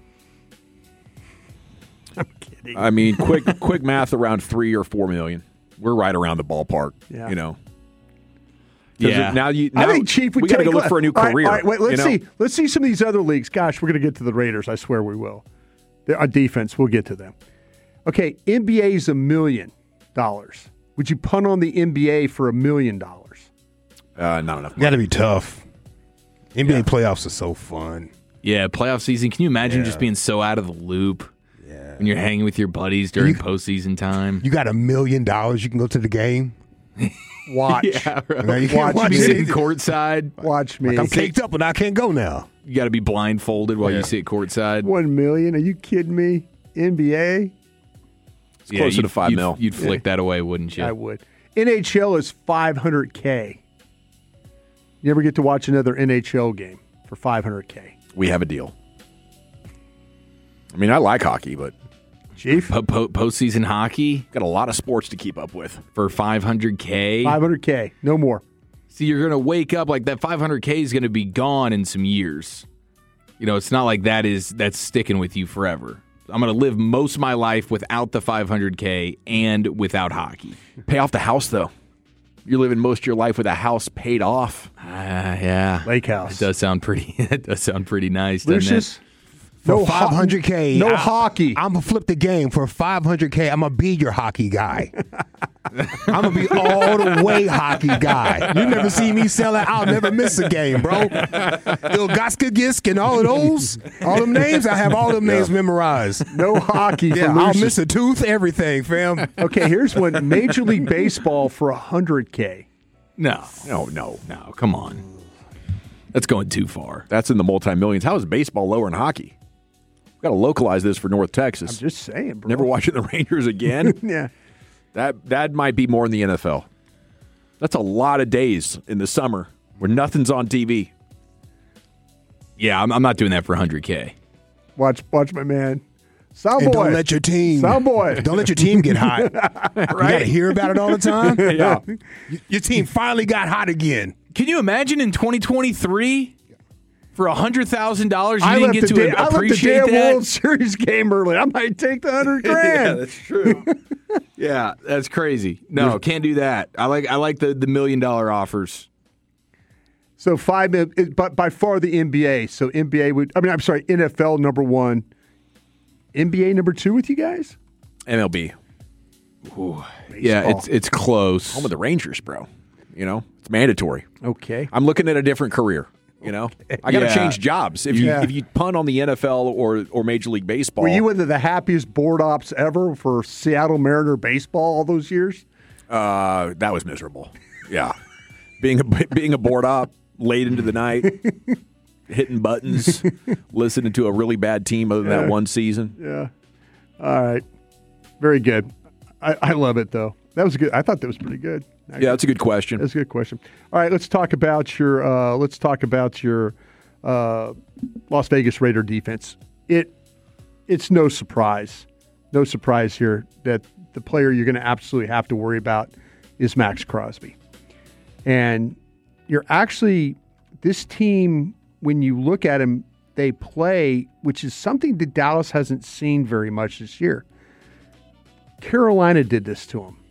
I'm kidding. I mean, quick math around $3 or $4 million. We're right around the ballpark. Yeah. You know. Yeah. Now I think Chief would we got to take go look for a new career. All right, wait, let's you know? see. Let's see some of these other leagues. Gosh, we're going to get to the Raiders. I swear we will. Our defense, we'll get to them. Okay, NBA is $1 million. Would you punt on the NBA for $1 million? Not enough. Got to be tough. NBA playoffs are so fun. Yeah, playoff season. Can you imagine just being so out of the loop when you're hanging with your buddies during postseason time? You got $1 million. You can go to the game. Watch. Yeah, right. Now you can't Watch watch me it. sitting courtside. Watch me. Like I'm caked up and I can't go now. You got to be blindfolded while you sit courtside. $1 million? Are you kidding me? NBA? It's closer to $5 million. You'd flick that away, wouldn't you? I would. NHL is $500K. You ever get to watch another NHL game for $500K? We have a deal. I mean, I like hockey, but Chief? Postseason hockey got a lot of sports to keep up with. for $500K. $500K. No more. See, you're going to wake up like that $500K is going to be gone in some years. You know, it's not like that's sticking with you forever. I'm going to live most of my life without the $500K and without hockey. Pay off the house, though. You're living most of your life with a house paid off. Yeah. Lake house. It does sound pretty. It does sound pretty nice, doesn't Lucius? For No ho- $500K. no hockey. I'm going to flip the game. For $500K, I'm going to be your hockey guy. I'm going to be all the way hockey guy. You never see me sell it. I'll never miss a game, bro. Ilgaska Gisk and all of those, all them names, I have all them names memorized. No hockey for Yeah, I'll Lucius. miss a tooth, everything, fam. Okay, here's one. Major League Baseball for $100K. No. No. Come on. That's going too far. That's in the multi-millions. How is baseball lower than hockey? We've got to localize this for North Texas. I'm just saying, bro. Never watching the Rangers again? Yeah. That might be more in the NFL. That's a lot of days in the summer where nothing's on TV. Yeah, I'm not doing that for $100K. Watch my man. Soundboy. And don't let your team. Soundboy. Don't let your team get hot. You got to hear about it all the time. Yeah. Your team finally got hot again. Can you imagine in 2023 for $100,000 you I didn't left get the to I left the appreciate damn that? World Series game early. I might take the $100,000. that's true. Yeah, that's crazy. No, can't do that. I like the $1 million offers. So but by far the NBA. So NFL number one. NBA number two with you guys? MLB. Yeah, it's close. Home of the Rangers, bro. You know, it's mandatory. Okay. I'm looking at a different career. You know, I got to Yeah. change jobs. If you punt on the NFL or Major League Baseball, Were you one of the happiest board ops ever for Seattle Mariner baseball all those years? that was miserable. Yeah, being a board op late into the night, hitting buttons, listening to a really bad team other than that one season. Yeah. All right. Very good. I love it though. That was good. I thought that was pretty good. Yeah, that's a good question. That's a good question. All right, let's talk about your Las Vegas Raider defense. It's no surprise here that the player you're going to absolutely have to worry about is Max Crosby. And you're actually, this team, when you look at them, they play, which is something that Dallas hasn't seen very much this year. Carolina did this to them.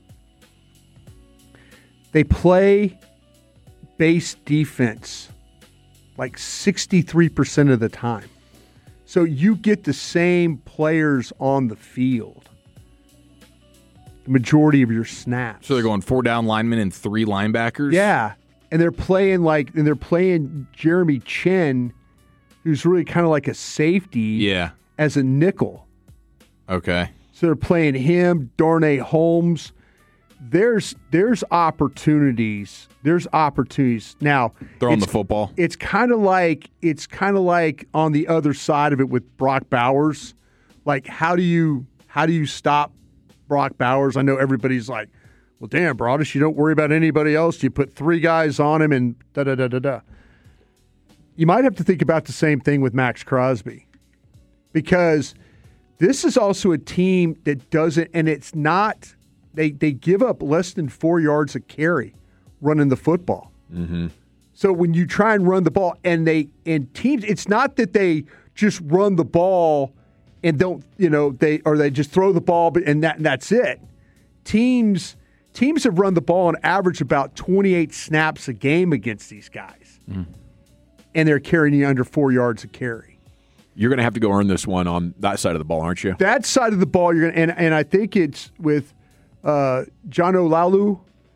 They play base defense like 63% of the time. So you get the same players on the field the majority of your snaps. So they're going 4 down linemen and 3 linebackers? Yeah. And they're playing Jeremy Chin, who's really kind of like a safety, as a nickel. Okay. So they're playing him, Darnay Holmes. There's opportunities. There's opportunities. Now, throwing the football. It's kind of like on the other side of it with Brock Bowers. Like how do you stop Brock Bowers? I know everybody's like, well, damn, Broadus, you don't worry about anybody else. You put 3 guys on him and da-da-da-da-da. You might have to think about the same thing with Max Crosby because this is also a team that doesn't – and it's not – they give up less than 4 yards a carry. running the football. Mm-hmm. So when you try and run the ball, and teams, it's not that they just run the ball and don't, they just throw the ball and that's it. Teams have run the ball on average about 28 snaps a game against these guys, and they're carrying you under 4 yards a carry. You're going to have to go earn this one on that side of the ball, aren't you? That side of the ball, you're going to, and I think it's with Jonah Laulu,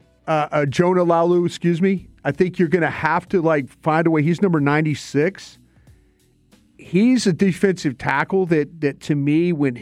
excuse me. I think you're going to have to find a way. He's number 96. He's a defensive tackle that to me, when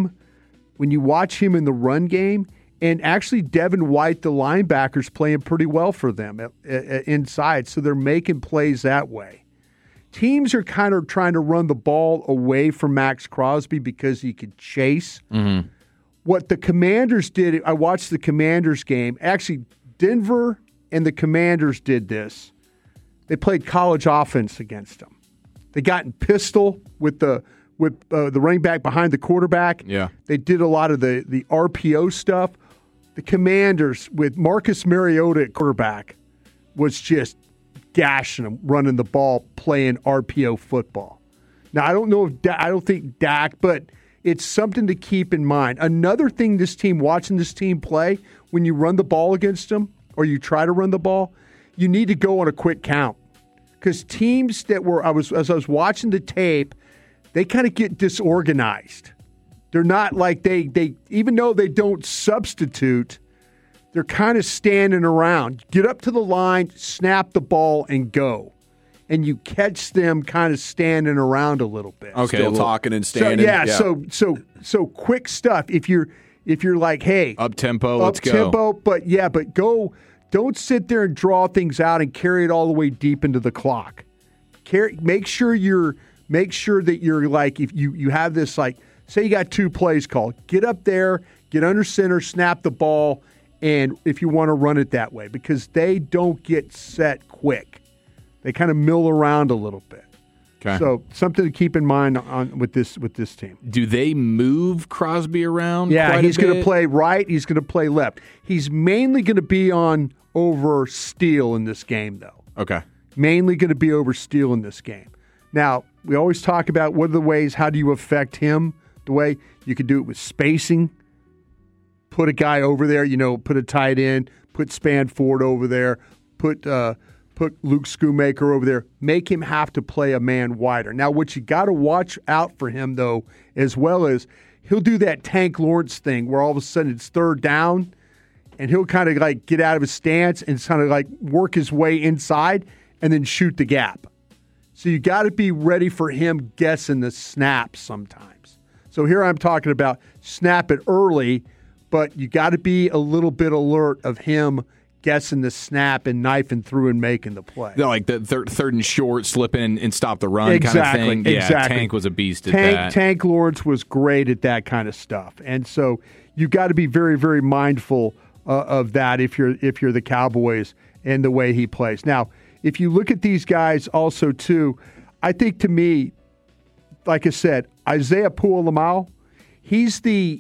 you watch him in the run game, and actually Devin White, the linebacker's playing pretty well for them inside, so they're making plays that way. Teams are kind of trying to run the ball away from Max Crosby because he could chase. Mm-hmm. What the Commanders did, I watched the Commanders game. Actually, Denver and the Commanders did this. They played college offense against them. They got in pistol with the running back behind the quarterback. Yeah. They did a lot of the RPO stuff. The Commanders, with Marcus Mariota at quarterback, was just gashing them, running the ball, playing RPO football. Now, I don't think Dak, but it's something to keep in mind. Another thing watching this team play, when you run the ball against them or you try to run the ball, you need to go on a quick count. Because teams that as I was watching the tape, they kind of get disorganized. They're not like they even though they don't substitute, they're kind of standing around. Get up to the line, snap the ball, and go. And you catch them kind of standing around a little bit. Okay, still talking and standing. So quick stuff. If you're like, hey, up tempo, let's go. But go. Don't sit there and draw things out and carry it all the way deep into the clock. Make sure that you're like, if you have this, like, say you got 2 plays called, get up there, get under center, snap the ball, and if you want to run it that way, because they don't get set quick. They kind of mill around a little bit. Okay. So something to keep in mind with this team. Do they move Crosby around? Yeah, he's going to play right. He's going to play left. He's mainly going to be on over Steele in this game, though. Okay. Mainly going to be over Steele in this game. Now, we always talk about what are the ways, how do you affect him? The way you could do it with spacing. Put a guy over there, put a tight end, put Spanford over there, put Luke Schoonmaker over there. Make him have to play a man wider. Now, what you got to watch out for him, though, as well as he'll do that Tank Lawrence thing where all of a sudden it's third down, and he'll kind of get out of his stance and kind of work his way inside and then shoot the gap. So you got to be ready for him guessing the snap sometimes. So here I'm talking about snap it early, but you got to be a little bit alert of him guessing the snap and knifing through and making the play. Like the third and short, slip in and stop the run kind of thing. Yeah, exactly. Tank was a beast at that. Tank Lawrence was great at that kind of stuff. And so you got to be very, very mindful of that if you're the Cowboys and the way he plays. Now, if you look at these guys also, too, I think to me, like I said, Isaiah Puolamau, he's the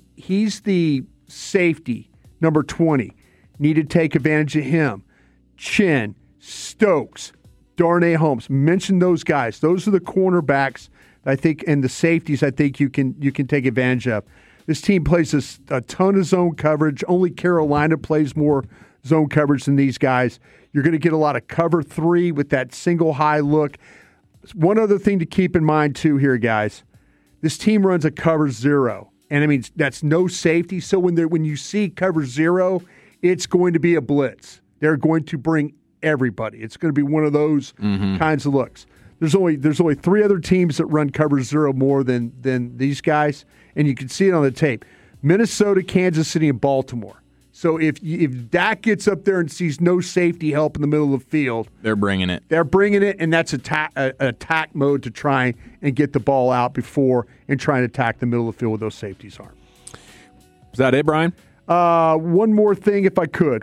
safety, number 20. Need to take advantage of him. Chin, Stokes, Darnay Holmes. Mention those guys. Those are the cornerbacks, I think, and the safeties I think you can take advantage of. This team plays a ton of zone coverage. Only Carolina plays more zone coverage than these guys. You're going to get a lot of cover 3 with that single high look. One other thing to keep in mind, too, here, guys. This team runs a cover 0. And, I mean, that's no safety. So when you see cover 0, it's going to be a blitz. They're going to bring everybody. It's going to be one of those kinds of looks. There's only 3 other teams that run cover 0 more than these guys, and you can see it on the tape. Minnesota, Kansas City, and Baltimore. So if Dak gets up there and sees no safety help in the middle of the field, they're bringing it. They're bringing it, and that's attack mode to try and get the ball out before and try and attack the middle of the field where those safeties are. Is that it, Brian? One more thing if I could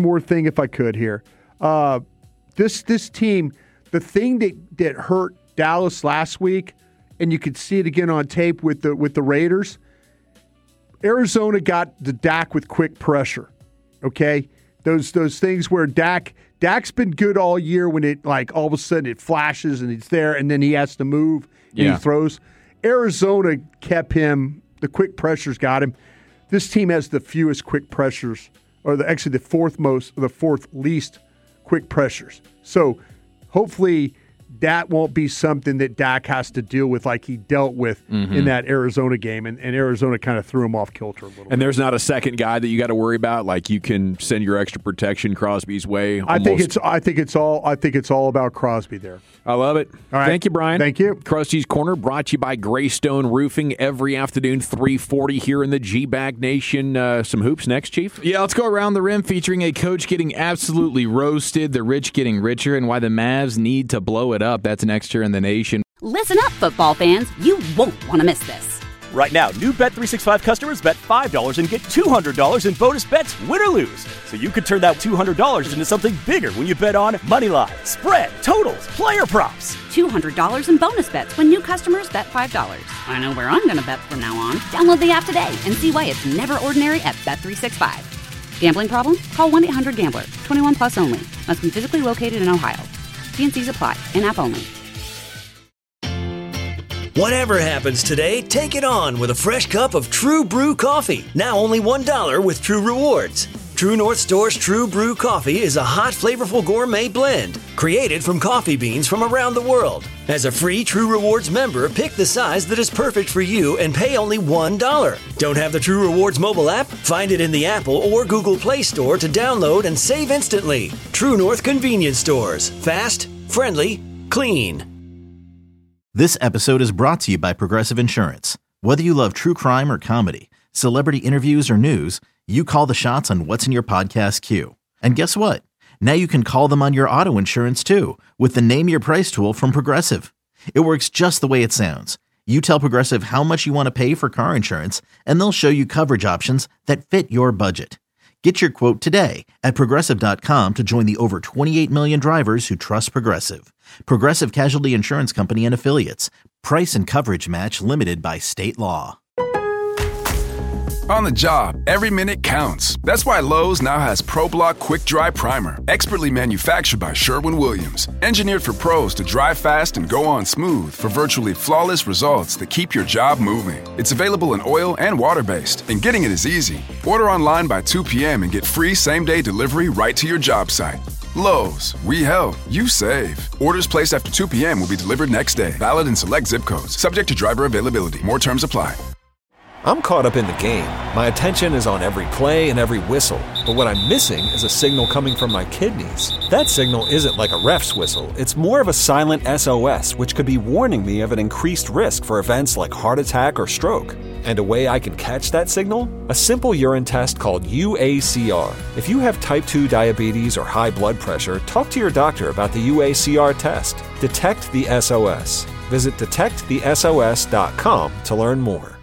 here. This team, the thing that hurt Dallas last week, and you could see it again on tape with the Raiders, Arizona got the Dak with quick pressure. Okay? Those things where Dak Dak's been good all year when it like all of a sudden it flashes and it's there and then he has to move and he throws. Arizona kept him. The quick pressures got him. This team has the fewest quick pressures, or the fourth least quick pressures. So hopefully that won't be something that Dak has to deal with like he dealt with in that Arizona game. And Arizona kind of threw him off kilter a little bit. And there's not a second guy that you got to worry about? Like you can send your extra protection Crosby's way? I think it's all about Crosby there. I love it. All right. Thank you, Brian. Thank you. Krusty's Corner brought to you by Greystone Roofing every afternoon, 3:40 here in the G-Bag Nation. Some hoops next, Chief? Yeah, let's go around the rim featuring a coach getting absolutely roasted, the rich getting richer, and why the Mavs need to blow it up. That's next here in the Nation. Listen up, football fans. You won't want to miss this. Right now, new Bet365 customers bet $5 and get $200 in bonus bets, win or lose. So you could turn that $200 into something bigger when you bet on moneyline, spread, totals, player props. $200 in bonus bets when new customers bet $5. I know where I'm going to bet from now on. Download the app today and see why it's never ordinary at Bet365. Gambling problem? Call 1-800-GAMBLER. 21 plus only. Must be physically located in Ohio. T&Cs apply. In-app only. Whatever happens today, take it on with a fresh cup of True Brew coffee. Now only $1 with True Rewards. True North Store's True Brew coffee is a hot, flavorful gourmet blend created from coffee beans from around the world. As a free True Rewards member, pick the size that is perfect for you and pay only $1. Don't have the True Rewards mobile app? Find it in the Apple or Google Play Store to download and save instantly. True North Convenience Stores. Fast, friendly, clean. This episode is brought to you by Progressive Insurance. Whether you love true crime or comedy, celebrity interviews or news, you call the shots on what's in your podcast queue. And guess what? Now you can call them on your auto insurance too with the Name Your Price tool from Progressive. It works just the way it sounds. You tell Progressive how much you want to pay for car insurance, and they'll show you coverage options that fit your budget. Get your quote today at Progressive.com to join the over 28 million drivers who trust Progressive. Progressive Casualty Insurance Company and Affiliates. Price and coverage match limited by state law. On the job, every minute counts. That's why Lowe's now has ProBlock Quick Dry Primer, expertly manufactured by Sherwin-Williams. Engineered for pros to dry fast and go on smooth for virtually flawless results that keep your job moving. It's available in oil and water-based, and getting it is easy. Order online by 2 p.m. and get free same-day delivery right to your job site. Lowe's, we help, you save. Orders placed after 2 p.m. will be delivered next day. Valid in select zip codes. Subject to driver availability. More terms apply. I'm caught up in the game. My attention is on every play and every whistle. But what I'm missing is a signal coming from my kidneys. That signal isn't like a ref's whistle. It's more of a silent SOS, which could be warning me of an increased risk for events like heart attack or stroke. And a way I can catch that signal? A simple urine test called UACR. If you have type 2 diabetes or high blood pressure, talk to your doctor about the UACR test. Detect the SOS. Visit detectthesos.com to learn more.